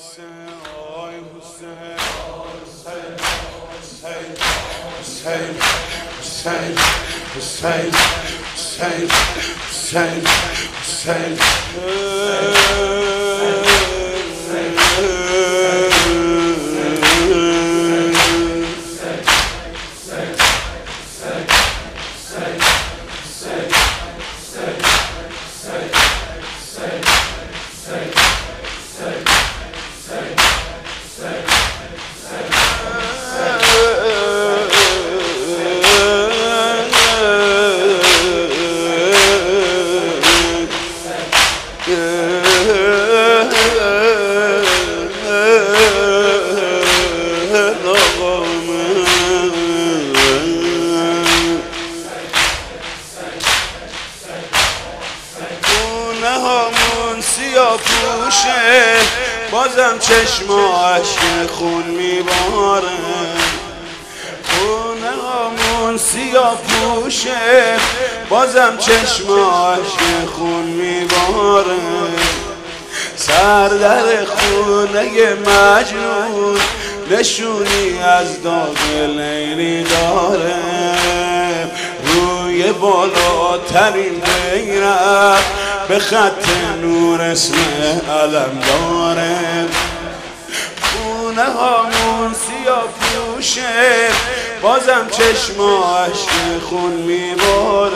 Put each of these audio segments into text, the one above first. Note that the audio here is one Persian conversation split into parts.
بازم چشماش خون میباره، خونه هامون سیاه پوشه، بازم چشماش خون میباره. سر در خونه مجنون نشونی از داغ لیلی داره، روی بالاترین بیرق به خط نور اسم علم داره. خونه هامون سیاه پوشه، بازم چشماش خون میباره.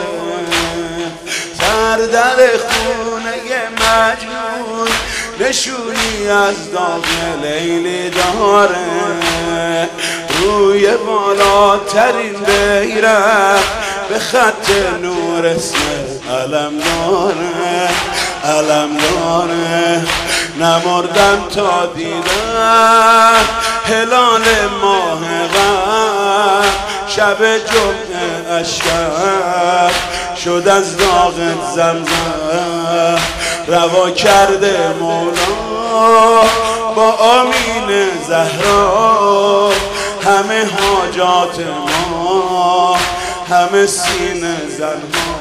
سر در خونه مجنون نشونی از داغ لیلی داره، روی بالاترین بیرق به خط نور اسم علم داره، علم داره. نمردم تا دیدم هلال ماه غم، شب جمعه اشکم شد از داغ زمزم. روا کرده مولا با آمین زهرا همه حاجات ما، همه سینه زنها.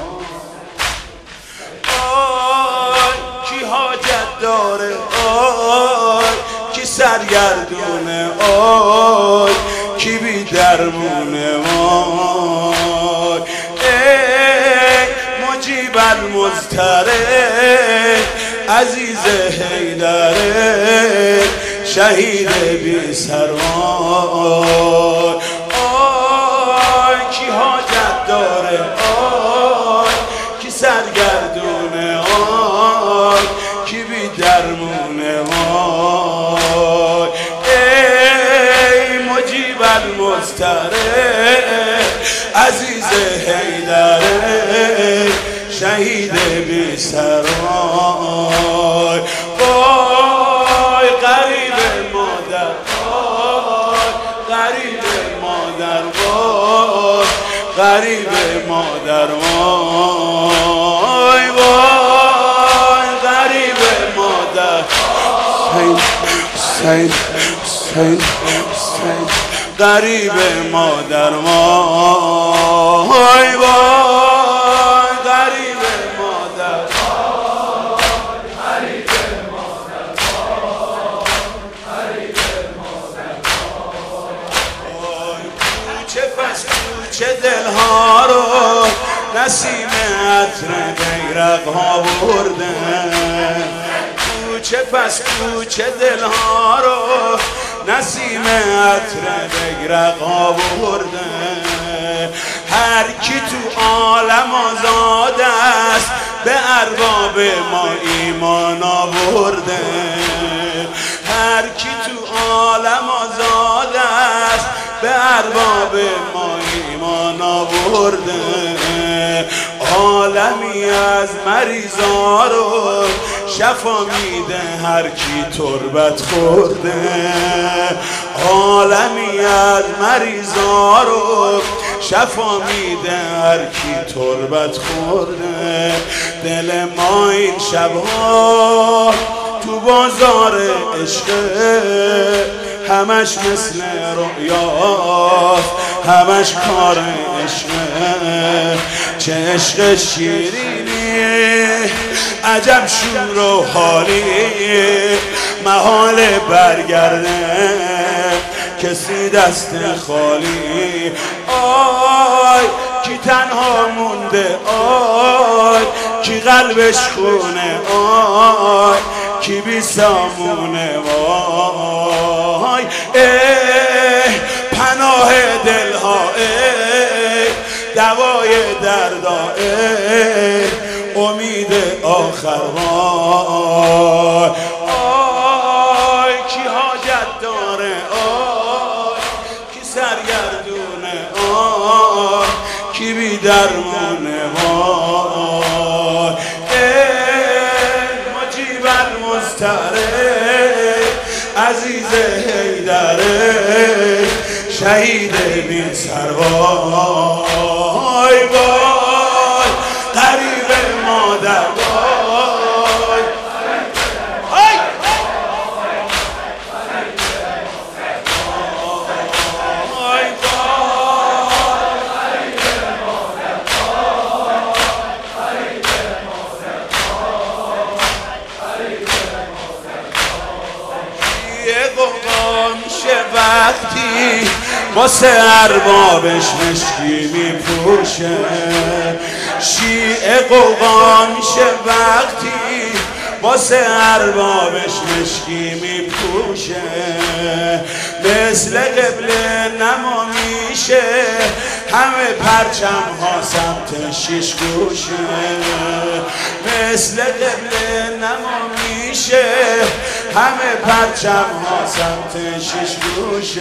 آی کی حاجت داره، آی کی سرگردونه، آی کی بی درمونه، آی ای مجیب المضطره عزیز حیدره شهید بی سروای. آی کی حاجت داره، آی کی سرگردونه، آی کی بی درمونه، آی ای مجیب المضطره عزیز حیدره شهید بی سروای. وای غریب مادر، وای غریب مادر، وای غریب مادر، وای وای غریب مادر. سین غریب مادر، وای وای غریب مادر، غریب مادر، غریب مادر. کوچه پس کوچه دلها رو نسیم عطر بیرق ها برده، کوچه پس کوچه دلها رو نسیم عطر بیرق ها برده. هر کی تو عالم آزاد است به ارباب ما ایمان آورده، هر کی تو عالم آزاد است به ارباب ما ایمان آورده. عالمی از مریضا رو شفا میده هر کی تربت خورده، عالمی از مریضا رو شفا میده هر کی تربت خورده. دل ما این شبها تو بازار عشق همش مثل رؤیاست، همش کار عشقه. چه عشق شیرینی عجب شور و حالی، محال برگرده کسی دست خالی. آی کی تنها مونده، آی کی قلبش خونه، آی کی بی سامونه. وای پناه دلها، دوای دردا، امید آخر. وای آی کی حاجت داره، آی کی سرگردونه، آی کی بی درمونه. وای مجیب المضطرب عزیز حیدره شهید بی سروای. وای غریب مادر، وای وقتی واسه اربابش مشکی میپوشه، شیعه قوقا میشه وقتی واسه اربابش مشکی میپوشه. مثل قبله نما میشه همه پرچم ها سمت شیش گوشه. مثل قبله نما میشه همه پرچم ها سمت شیش گوشه.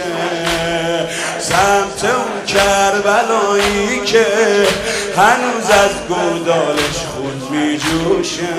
سمت اون کربلایی که هنوز از گودالش خون میجوشه،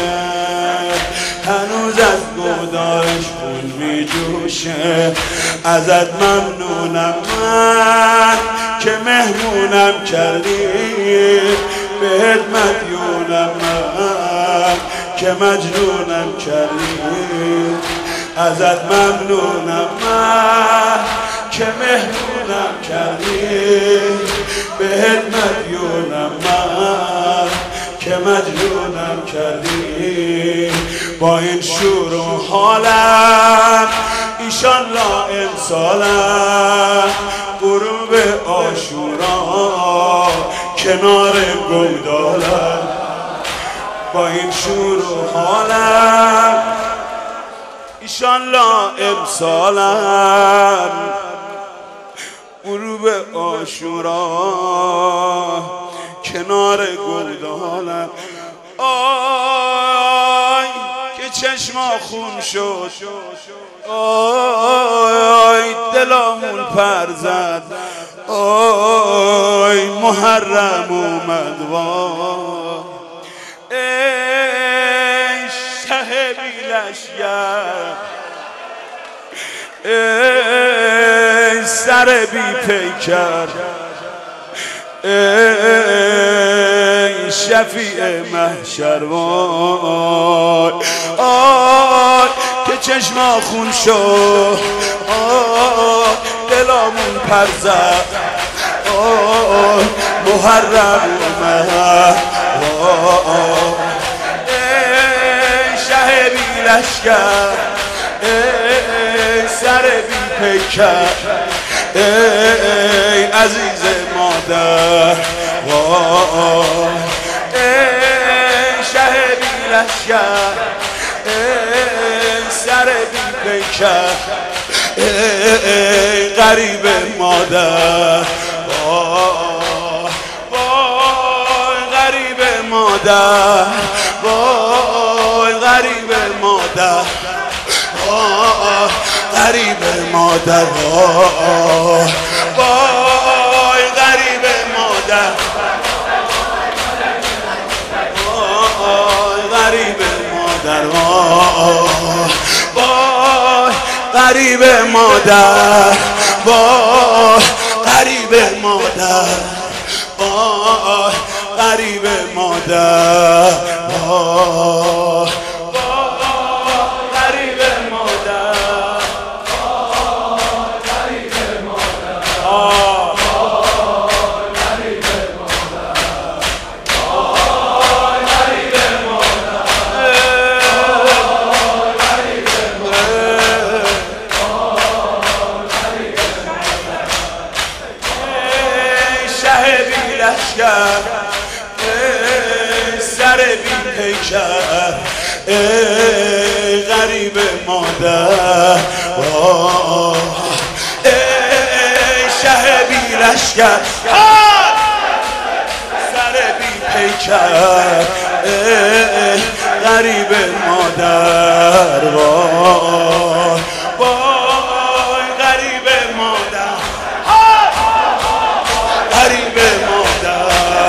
هنوز از گودالش خون میجوشه. ازت ممنونم من که مهمونم کردی، بهت مدیونم من که مجنونم کردی. ازت ممنونم من که مهمونم کردی، بهت مدیونم من که مجنونم کردی. با این شور و حالم ایشالله امسالم غروب عاشورا کنار گودالم. با این شور و حالم ایشالله امسالم غروب عاشورا کنار گودالم. آی که چشما خون شد، آی دلامون پر زد، آی محرم اومد. وای ای شه بی لشگر، ای سر بی پیکر، ای شفیع محشر. وای آی که چشما خون شد، آی دلامون پر زد، آی محرم اومد. ای شه بی لشگر، ای سر بی پیکر، ای عزیز مادر. ای شه بی لشگر، ای سر بی پیکر، ای غریب مادر. وای غریب مادر، وای غریب مادر، وای غریب مادر. وای غریب مادر، وای غریب مادر. وای غریب مادر، وای غریب مادر، وای غریب مادر. وای غریب مادر، ای غریب مادر ای شه بی لشکر سر بی پیکر ای غریب مادر وای وای غریب مادر غریب مادر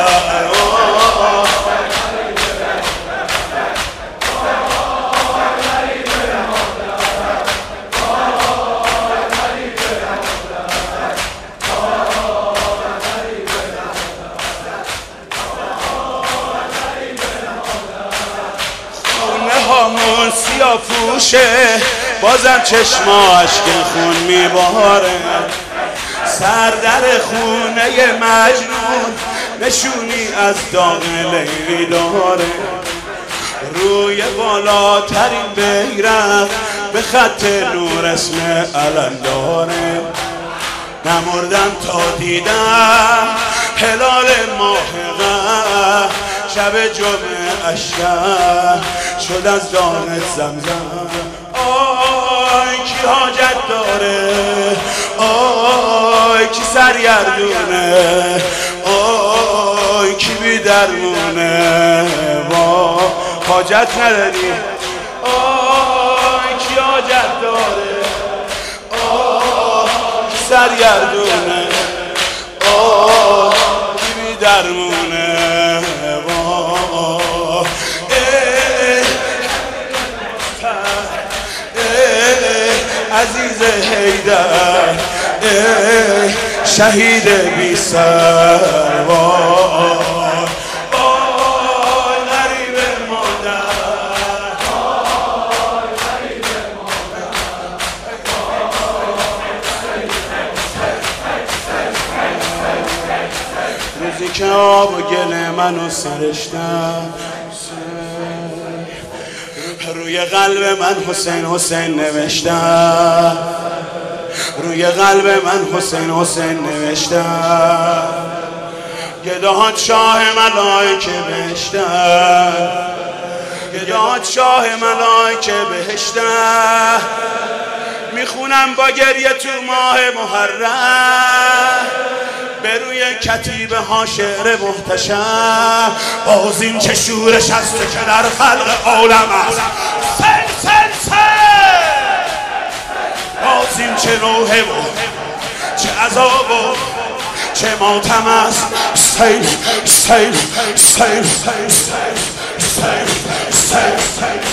همون سیاه پوشه بازم چشماش که خون میباره سر در خونه مجنون نشونی از داغ لیلی داره روی بالاترین بیرق به خط نور اسم علم داره نمردم تا دیدم هلال ماه غم شب جمعه اشکر شد از داغ زمزم آی کی حاجت داره آی کی سرگردونه آی کی بی درمونه حاجت نداری آی کی حاجت داره آی کی سرگردونه آی کی بی درمونه عزیز حیدر شهید بی سر وای غریب مادر روزی که آب و گل منو سرشتم روی قلب من حسین حسین نوشتم روی قلب من حسین حسین نوشتم گداهات شاه ملائکه بهشتم گداهات شاه ملائکه بهشتم میخونم با گریه تو ماه محرم به روی کتیبه ها شعر محتشم باز این چه شورش هست که در خلق عالم است سل سل سل باز این چه روحه و چه عذاب و چه ماتم است سیل سیل سیل سیل سیل سیل سیل